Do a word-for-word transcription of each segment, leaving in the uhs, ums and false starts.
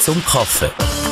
zum Kaffee.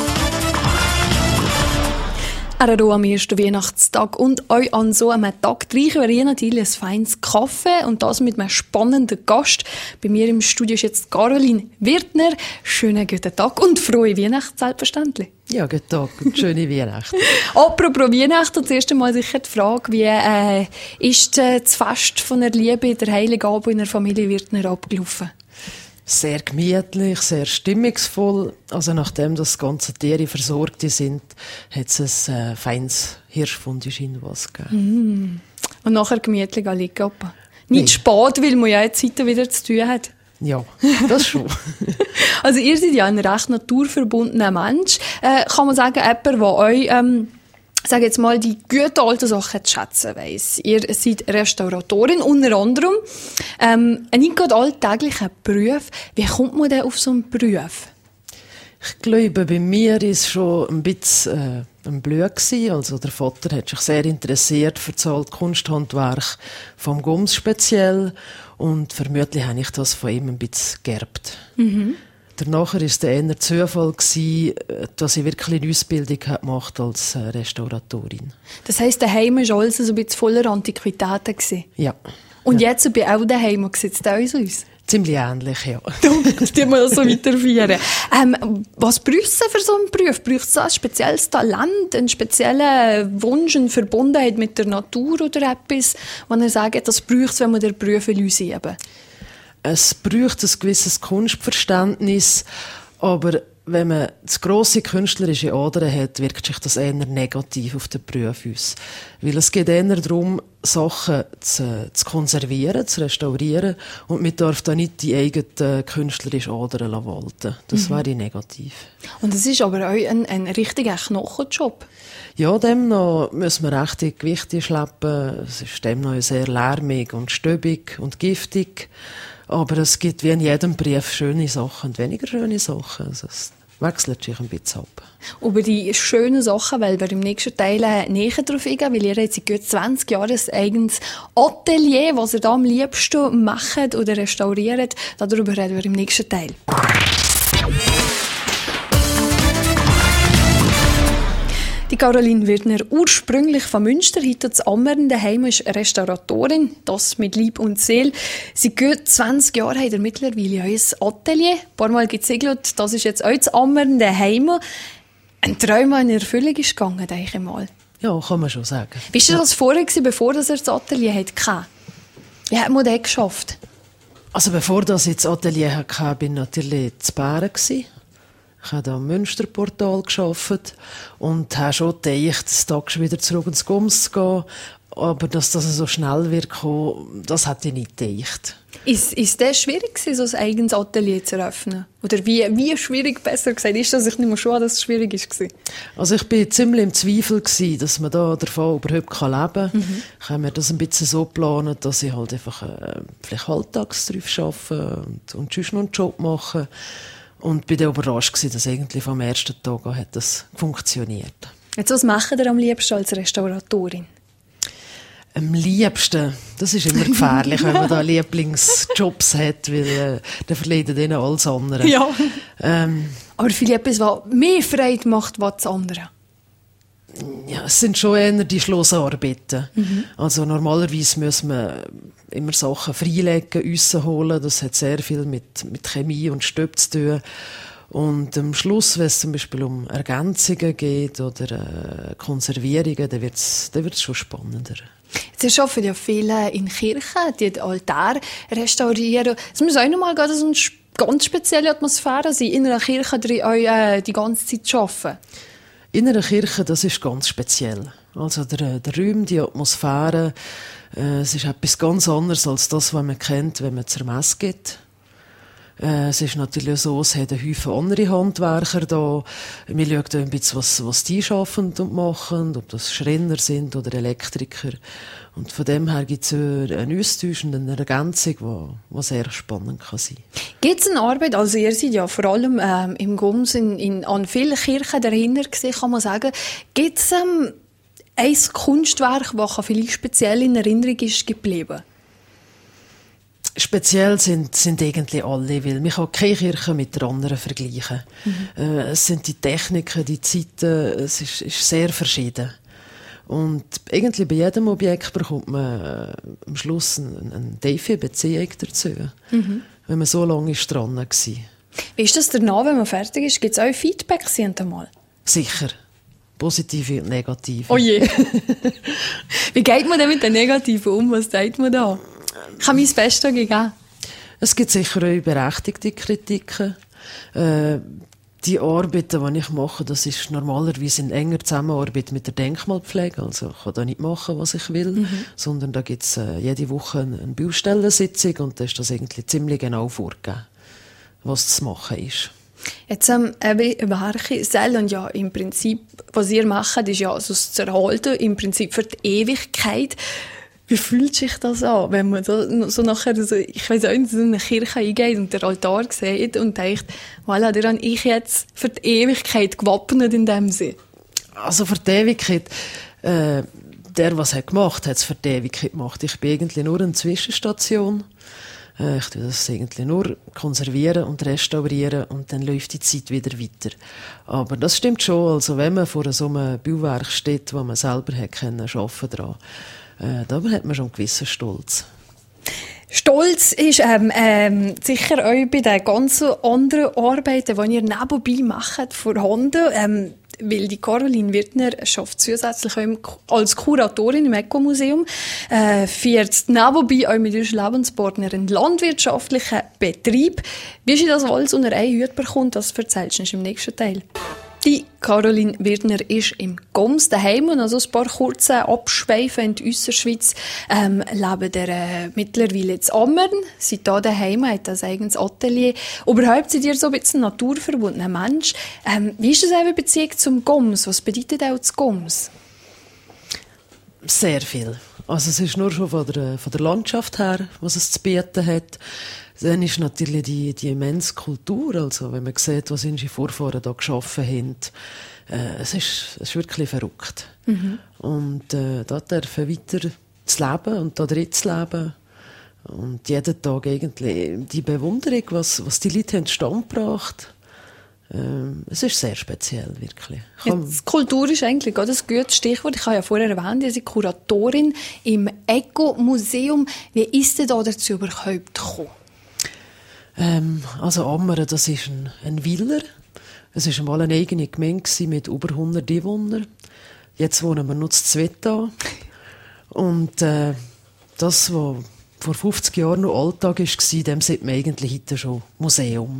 Er am ersten Weihnachtstag und euch an so einem Tag reichen wir natürlich ein feines Kaffee und das mit einem spannenden Gast. Bei mir im Studio ist jetzt Caroline Wirtner. Schönen guten Tag und frohe Weihnachten selbstverständlich. Ja, guten Tag und schöne Weihnachten. Apropos Weihnachten, zuerst einmal sicher die Frage, wie äh, ist äh, das Fest von der Liebe, der Heiligabend in der Familie Wirtner abgelaufen? Sehr gemütlich, sehr stimmungsvoll. Also nachdem das ganze Tiere versorgt sind, hat es ein äh, feines Hirschfondue was gegeben. Mm. Und nachher gemütlich liegen. Nicht nee. Spät, weil man ja jetzt heute wieder zu tun hat. Ja, das schon. Also ihr seid ja ein recht naturverbundener Mensch. Äh, kann man sagen, jemand, der euch... Ähm, sage jetzt mal, die guten alten Sachen zu schätzen weiss. Ihr seid Restauratorin, unter anderem. Ähm, ein nicht gerade alltäglicher Beruf. Wie kommt man denn auf so einen Beruf? Ich glaube, bei mir war es schon ein bisschen äh, ein Blöd gewesen. Also der Vater hat sich sehr interessiert für das alte Kunsthandwerk vom Gums speziell. Und vermutlich habe ich das von ihm ein bisschen geerbt. Mhm. Danach war es eher Zufall, dass ich wirklich eine Ausbildung gemacht habe als Restauratorin. Das heisst, daheim war alles so ein bisschen voller Antiquitäten? Ja. Und ja. jetzt bei auch daheim, sieht es da aus? Ziemlich ähnlich, ja. Das tun wir so weiterführen. Ähm, was braucht es für so einen Beruf? Braucht es ein spezielles Talent, einen speziellen Wunsch, eine Verbundenheit mit der Natur oder etwas, wenn ihr sagt, das braucht es, wenn man den Beruf ausüben will? Es braucht ein gewisses Kunstverständnis, aber wenn man das grosse künstlerische Adern hat, wirkt sich das eher negativ auf den Beruf aus. Weil es geht eher darum, Sachen zu, zu konservieren, zu restaurieren und man darf da nicht die eigenen künstlerischen Adern walten. Das mhm. wäre negativ. Und es ist aber auch ein, ein richtiger Knochenjob. Ja, demnach müssen wir rechte Gewichte schleppen. Es ist demnach sehr lärmig und stöbig und giftig. Aber es gibt wie in jedem Brief schöne Sachen und weniger schöne Sachen. Also es wechselt sich ein bisschen ab. Über die schönen Sachen, weil wir im nächsten Teil näher darauf eingehen, weil ihr jetzt seit zwanzig Jahren ein eigenes Atelier, was ihr da am liebsten macht oder restauriert, darüber reden wir im nächsten Teil. Die Caroline Wirtner, ursprünglich von Münster, heute zu Ammern, daheim ist Restauratorin, das mit Leib und Seele. Seit gut zwanzig Jahren hat er mittlerweile ein Atelier. Ein paar Mal gezegelt, das ist jetzt auch zu Ammern, daheim. Ein Traum in Erfüllung ist gegangen, denke ich mal. Ja, kann man schon sagen. Wie war das vorher, bevor er das Atelier hatte? Wie hat man das geschafft? Also bevor ich das Atelier hatte, war ich natürlich zu Bären. Ich habe am Münsterportal gearbeitet und habe schon gedacht, das Tag wieder zurück ins Gums zu gehen. Aber dass das so schnell wird kommen, das hätte ich nicht gedacht. Ist, ist das schwierig, so ein eigenes Atelier zu eröffnen? Oder wie, wie schwierig, besser gesagt, ist das? Ich nehme schon an, dass es schwierig war. Also ich war ziemlich im Zweifel, dass man da davon überhaupt leben kann. Mhm. Ich habe mir das ein bisschen so geplant, dass ich halt einfach äh, vielleicht halbtags drauf arbeite und, und sonst noch einen Job mache. Und bin dann überrascht gewesen, dass eigentlich vom ersten Tag an hat das funktioniert. Jetzt, was machen ihr am liebsten als Restauratorin? Am liebsten, das ist immer gefährlich, wenn man da Lieblingsjobs hat, weil äh, dann verlieren ihnen alles andere. Ja. Ähm, Aber vielleicht etwas, was mehr Freude macht, als das andere. Ja, es sind schon eher die Schlussarbeiten. Mhm. Also normalerweise muss man immer Sachen freilegen, rausholen. Das hat sehr viel mit, mit Chemie und Stöp zu tun. Und am Schluss, wenn es zum Beispiel um Ergänzungen geht oder äh, Konservierungen, dann wird es dann wird's schon spannender. Jetzt arbeiten ja viele in Kirchen, die den Altar restaurieren. Es muss auch nochmal so eine ganz spezielle Atmosphäre sein, in einer Kirche die euch äh, die ganze Zeit arbeiten. In einer Kirche, das ist ganz speziell. Also der, der Raum, die Atmosphäre, äh, es ist etwas ganz anderes als das, was man kennt, wenn man zur Messe geht. Äh, es ist natürlich so, es hat einen Haufen andere Handwerker da. Wir schauen ein bisschen, was, was die arbeiten und machen, ob das Schreiner sind oder Elektriker. Und von dem her gibt es einen Austausch und eine Ergänzung, die sehr spannend kann sein kann. Gibt es eine Arbeit, also ihr seid ja vor allem ähm, im Gums in, in, an vielen Kirchen dahinter gesehen, kann man sagen, gibt es ähm, ein Kunstwerk, das vielleicht speziell in Erinnerung ist geblieben? Speziell sind, sind eigentlich alle, weil man kann keine Kirche mit der anderen vergleichen. Mhm. Äh, es sind die Techniken, die Zeiten, es ist, ist sehr verschieden. Und eigentlich bei jedem Objekt bekommt man äh, am Schluss eine, eine tiefe Beziehung dazu, mhm. wenn man so lange ist dran war. Wie ist das danach, wenn man fertig ist? Gibt es auch Feedback einmal? Sicher. Positive und negative. Oh je. Wie geht man denn mit den Negativen um? Was sagt man da? Ich habe mein Bestes gegeben. Es gibt sicher auch berechtigte Kritiken. Äh, die Arbeiten, die ich mache, das ist normalerweise in enger Zusammenarbeit mit der Denkmalpflege. Also ich kann da nicht machen, was ich will, mhm. sondern da gibt es äh, jede Woche eine Baustellensitzung und da ist das eigentlich ziemlich genau vorgegeben, was zu machen ist. Jetzt ähm, über Harchi und ja im Prinzip, was ihr macht, ist ja also das zu erhalten, im Prinzip für die Ewigkeit. Wie fühlt sich das an, wenn man da so nachher, so, ich weiss auch nicht, so eine Kirche eingeht und den Altar sieht und denkt, voilà, der habe ich jetzt für die Ewigkeit gewappnet in dem Sinn? Also für die Ewigkeit, äh, der, was er gemacht hat, hat es für die Ewigkeit gemacht. Ich bin eigentlich nur eine Zwischenstation. Äh, ich tue das eigentlich nur konservieren und restaurieren und dann läuft die Zeit wieder weiter. Aber das stimmt schon, also wenn man vor so einem Bauwerk steht, wo man selber hat können, arbeiten dran, Äh, da hat man schon einen gewissen Stolz. Stolz ist ähm, ähm, sicher auch bei den ganzen anderen Arbeiten, die ihr nebenbei macht, vorhanden. Ähm, weil die Caroline Wirtner schafft zusätzlich auch als Kuratorin im Eco-Museum, äh, führt nebenbei auch mit ihrem Lebenspartner einen landwirtschaftlichen Betrieb. Wie sie das alles unter einen Hut bekommt, das erzählst du im nächsten Teil. Die Caroline Wirtner ist im Goms daheim und also ein paar kurze Abschweifen in die Ausserschweiz ähm, leben der äh, mittlerweile in Ammern. Sie da daheim hat das eigenes Atelier. Überhaupt seid ihr so ein bisschen ein naturverbundener Mensch. Ähm, wie ist das eben Beziehung zum Goms? Was bedeutet auch das Goms? Sehr viel. Also es ist nur schon von der, von der Landschaft her, was es zu bieten hat. Dann ist natürlich die, die immense Kultur, also wenn man sieht, was unsere Vorfahren da geschaffen haben, äh, es, ist, es ist wirklich verrückt. Mhm. Und äh, da dürfen weiter zu leben und da drin zu leben und jeden Tag eigentlich die Bewunderung, was, was die Leute haben stand gebracht. Ähm, es ist sehr speziell, wirklich. Jetzt, Kultur ist eigentlich gerade ein gutes Stichwort. Ich habe ja vorher erwähnt, ihr seid Kuratorin im Eco-Museum. Wie ist denn da dazu überhaupt gekommen? Ähm, also Ammern, das ist ein, ein Willer. Es war einmal eine eigene Gemeinde mit über hundert Einwohnern. Jetzt wohnen wir noch zu zweit da. Und äh, das, was vor fünfzig Jahren noch Alltag war, dem sieht man eigentlich heute schon Museum.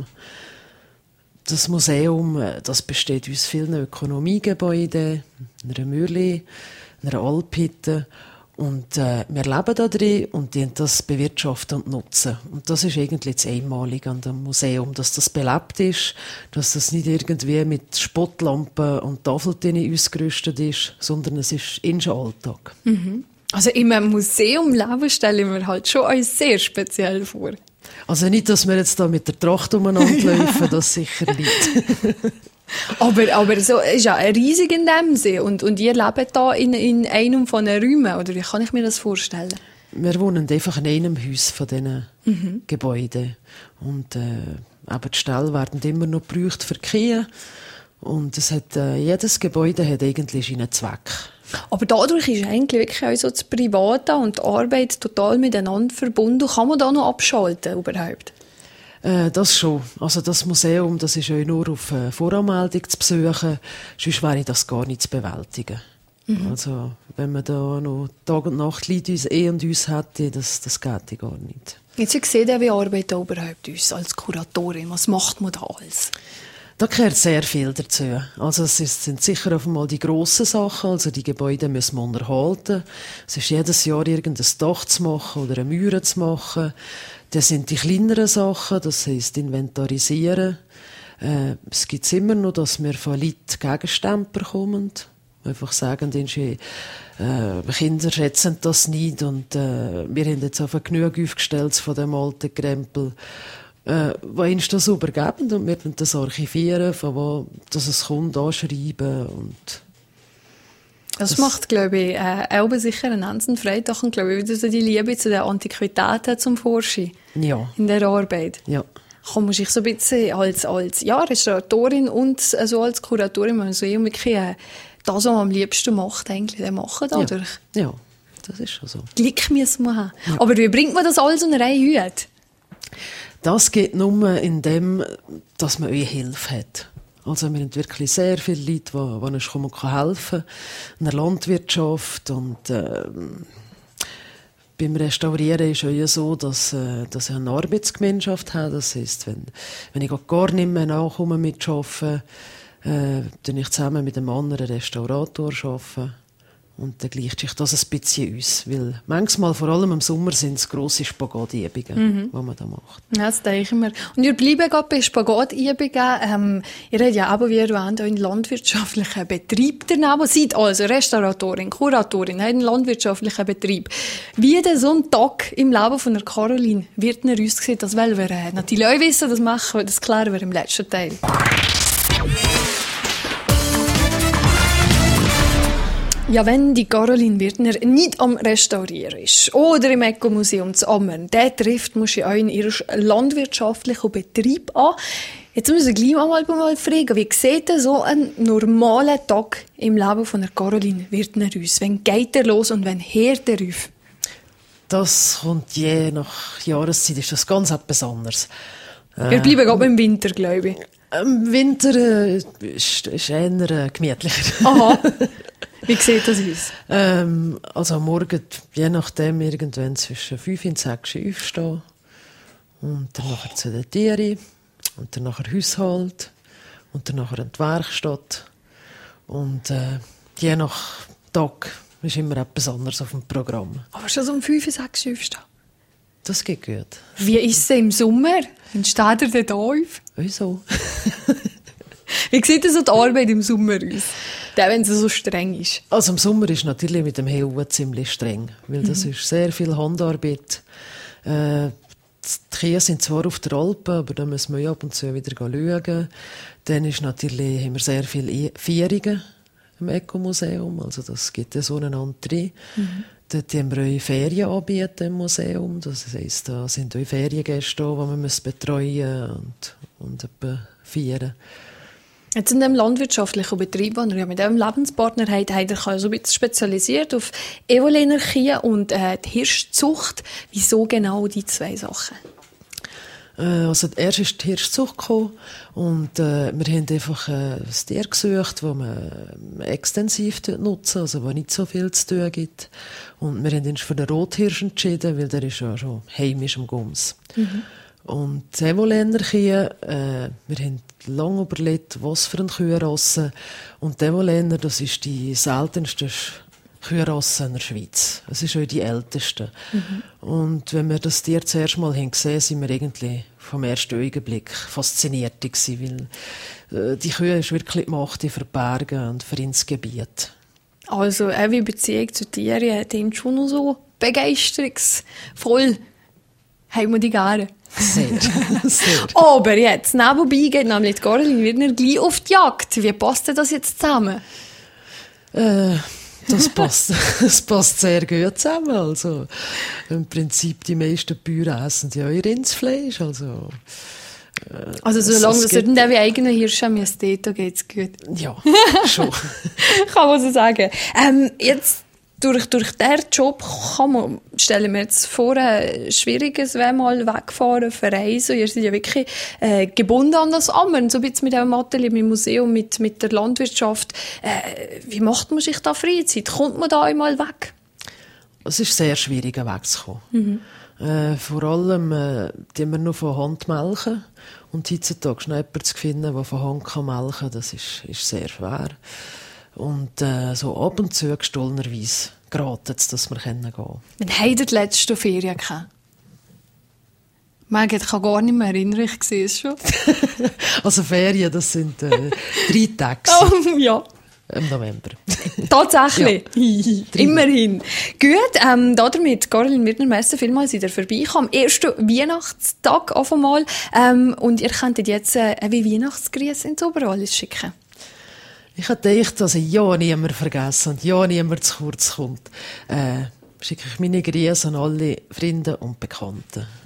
Das Museum, das besteht aus vielen Ökonomiegebäuden, einer Mürli, einer Alphütte. Und äh, wir leben da drin und die das bewirtschaften und nutzen. Und das ist eigentlich das Einmalige an dem Museum, dass das belebt ist, dass das nicht irgendwie mit Spottlampen und Tafeltinnen ausgerüstet ist, sondern es ist unser Alltag. Mhm. Also in einem Museum leben stelle ich mir halt schon alles sehr speziell vor. Also nicht, dass wir jetzt da mit der Tracht umeinander laufen, das sicher nicht. aber, aber so ist ja riesig in dem See und, und ihr lebt da in, in einem von den Räumen, oder wie kann ich mir das vorstellen? Wir wohnen einfach in einem Haus von diesen mhm. Gebäuden und äh, aber die Ställe werden immer noch gebraucht für die Kühe und es hat, äh, jedes Gebäude hat eigentlich einen Zweck. Aber dadurch ist eigentlich wirklich auch so das Private und die Arbeit total miteinander verbunden. Kann man da noch abschalten überhaupt? Äh, das schon. Also das Museum, das ist auch nur auf äh, Voranmeldung zu besuchen. Sonst wäre das gar nicht zu bewältigen. Mhm. Also wenn man da noch Tag und Nacht Leute uns eh und uns hätte, das, das geht gar nicht. Jetzt seht ihr, wie arbeitet ihr überhaupt uns als Kuratorin? Was macht man da alles? Da gehört sehr viel dazu. Also es sind sicher auf einmal die grossen Sachen, also die Gebäude müssen wir unterhalten. Es ist jedes Jahr irgendein Dach zu machen oder eine Mauer zu machen. Das sind die kleineren Sachen, das heisst inventarisieren. Äh, es gibt immer noch, dass wir von Leuten Gegenstände bekommen. Einfach sagen, äh, Kinder schätzen das nicht und äh, wir haben jetzt einfach genug aufgestellt von dem alten Krempel. Äh, wo uns das übergeben und wir das archivieren, von wo dass es kommt, anschreiben und Das, das macht, glaube ich, äh, auch sicher einen ganzen Freitag und, glaube ich, wieder so die Liebe zu den Antiquitäten zum Vorschein. Ja. In der Arbeit. Ja. Kann man sich so ein bisschen als, als ja, Restauratorin und so als Kuratorin im Museum wirklich äh, das, was man am liebsten macht, eigentlich, dann machen dadurch. Ja. ja, das ist schon so. Glück müssen wir haben. Ja. Aber wie bringt man das alles unter einen Hut? Das geht nur in dem, dass man euch Hilfe hat. Also wir haben wirklich sehr viele Leute, die, die uns kommen und helfen können. In der Landwirtschaft und äh, beim Restaurieren ist es ja so, dass, äh, dass ich eine Arbeitsgemeinschaft habe. Das heisst, wenn, wenn ich gar nicht mehr nachkomme mit Arbeiten, äh, dann ich zusammen mit einem anderen Restaurator arbeiten. Und dann gleicht sich das ein bisschen aus. Weil manchmal, vor allem im Sommer, sind es grosse Spagatübungen, mhm. die man da macht. Ja, das denke ich mir. Und ihr bleibt gerade bei Spagatübungen. Ähm, ihr habt ja aber, wie erwähnt, auch einen landwirtschaftlichen Betrieb daneben. Seid also Restauratorin, Kuratorin, habt einen landwirtschaftlichen Betrieb. Wie denn so ein Tag im Leben von der Caroline Wirtner aussieht, das wollen wir äh, natürlich auch wissen. Das machen wir, das klären wir im letzten Teil. Ja, wenn die Caroline Wirtner nicht am Restaurieren ist oder im Eco-Museum zu Ammer'n, dann trifft man sich auch in ihren landwirtschaftlichen Betrieb an. Jetzt müssen wir gleich mal, mal fragen, wie sieht denn so ein normaler Tag im Leben von der Caroline Wirtner aus? Wann geht er los und wann hört er auf? Das kommt je nach Jahreszeit, ist das ganz etwas anderes. Wir äh, bleiben gerade im Winter, glaube ich. Im Winter äh, ist es eher äh, gemütlicher. Aha. Wie sieht das aus? Ähm, also am Morgen, je nachdem, irgendwann zwischen fünf und sechs aufstehen. Und dann nachher zu den Tieren. Und dann nachher Haushalt. Und dann nachher in die Werkstatt. Und äh, je nach Tag ist immer etwas anderes auf dem Programm. Aber schon so um fünf, sechs aufstehen? Das geht gut. Wie ist es im Sommer? Wann steht er denn da auf? Wieso? Wie sieht denn so die Arbeit im Sommer aus? Der, wenn sie so streng ist. Also im Sommer ist natürlich mit dem Heu ziemlich streng, weil das mhm. ist sehr viel Handarbeit. Äh, die Kühe sind zwar auf der Alpe, aber da müssen wir ab und zu wieder schauen. Dann ist natürlich, haben wir sehr viele Feierungen im Eco-Museum, also das gibt ja so eine andere. Mhm. Dort haben wir auch Ferien anbieten im Museum, das heisst, da sind auch Feriengäste da, die man betreuen und, und etwa feiern. Jetzt in dem landwirtschaftlichen Betrieb, den ihr ja mit diesem Lebenspartner habt, habt ihr euch so ein bisschen spezialisiert auf Evolenergie und äh, die Hirschzucht. Wieso genau die zwei Sachen? Äh, also erst ist die Hirschzucht gekommen und äh, wir haben einfach äh, ein Tier gesucht, das man extensiv nutzen, also wo nicht so viel zu tun gibt. Und wir haben uns für den Rothirsch entschieden, weil der ist ja schon heimisch am Gums. Mhm. Und die Evolenergie, äh, wir haben lange überlegt, was für eine Küherasse. Und die Evolener, das ist die seltenste Küherasse in der Schweiz. Es ist auch die älteste. Mhm. Und wenn wir das Tier zuerst mal haben gesehen, sind wir irgendwie vom ersten Augenblick fasziniert gewesen, weil äh, die Kühe ist wirklich gemacht für die Berge und für ins Gebiet. Also, auch wie Beziehung zu Tieren, die sind schon noch so begeisterungsvoll. Haben wir die gerne. Sehr, sehr. Aber jetzt, nebenbei geht nämlich die Caroline Wirtner gleich auf die Jagd. Wie passt denn das jetzt zusammen? Äh, das passt, das passt sehr gut zusammen. Also, im Prinzip, die meisten Bauern essen ja ihr Rindsfleisch. Also, äh, also solange das nicht wie eigene Hirsche müsst, da geht es gut. Ja, schon. Kann man so sagen. Ähm, jetzt Durch, durch diesen Job kann man, stellen wir jetzt vor, ein schwieriges wäre mal wegfahren, verreisen. Ihr seid ja wirklich äh, gebunden an das Ammer'n, so ein bisschen mit dem Atelier, mit dem Museum, mit, mit der Landwirtschaft. Äh, wie macht man sich da Freizeit? Kommt man da einmal weg? Es ist sehr schwierig, wegzukommen. Mhm. Äh, vor allem, äh, die wir nur von Hand melken. Und heutzutage noch jemanden zu finden, der von Hand kann melken kann, das ist, ist sehr schwer. Und äh, so ab und zu gestohlenerweise geraten es, dass wir gehen können. Wann habt ihr die letzte Ferien gehabt? Ich kann gar nicht mehr erinnern, ich sehe es schon. Also Ferien, das sind äh, drei Tage. Oh, ja. Im November. Tatsächlich. Ja. Immerhin. Gut, ähm, damit, Caroline Wirtner, merci vielmals wieder vorbeikommen. Am ersten Weihnachtstag auf einmal. Ähm, und ihr könntet jetzt äh, wie Weihnachtsgrüße ins Oberallis schicken. Ich habe gedacht, dass ich ja niemand vergessen und ja niemand zu kurz kommt. Äh, schicke ich meine Grüße an alle Freunde und Bekannten.